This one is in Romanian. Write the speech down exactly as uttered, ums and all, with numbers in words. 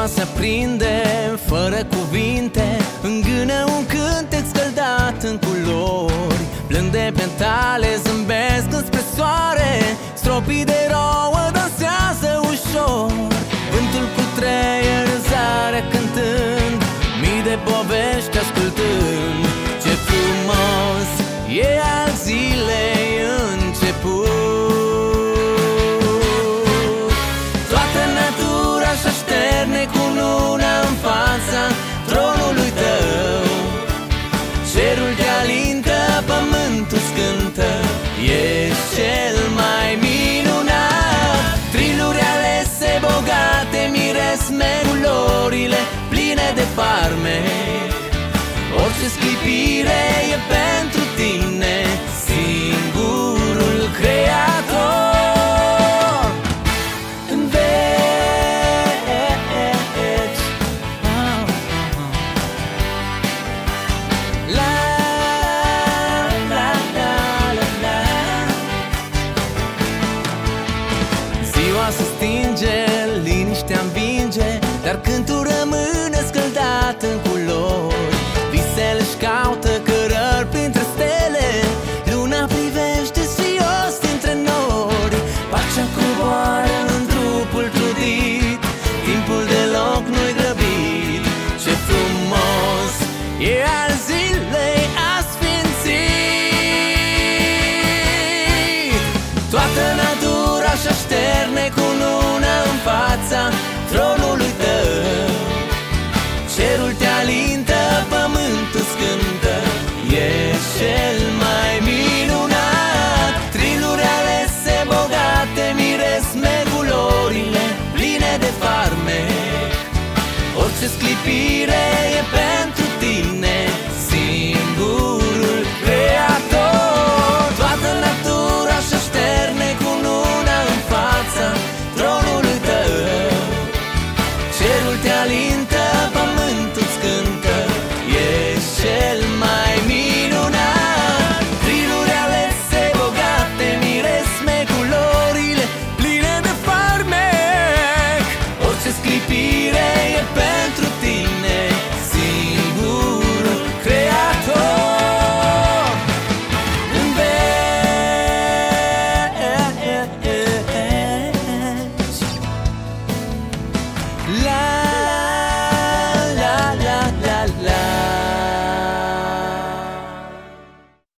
Ziua se aprinde fără cuvinte, îngână un cântec scăldat în culori. Plâng de pentale, zâmbesc înspre soare, stropii de rouă dansează ușor. Vântul cutreie răsare cântând, mii de povești ascultând. Ce frumos e al zilei început. Toată natura și așterne cu luna în fața tronului tău. Cerul te alintă, pământul scântă, ești cel mai minunat. Triluri alese bogate, miresme, culorile pline de farmec. Orice sclipire e pentru tine, singurul creator. În veci, la, la, la, la, la. Ziua se stinge, liniștea învinge, dar cântul rămâne scăldat în culori. Visele își caută cărări printre stele, luna privește sfios dintre nori. Pacea coboară în trupul trudit, timpul deloc nu-i grăbit. Ce frumos e al zilei asfințit. Toată natura și așterne cu luna în fața tronului tău. Cerul te alintă, pământul scântă, ești cel mai minunat. Triluri alese bogate, miresme, culorile pline de farmec. Orice sclipire e pentru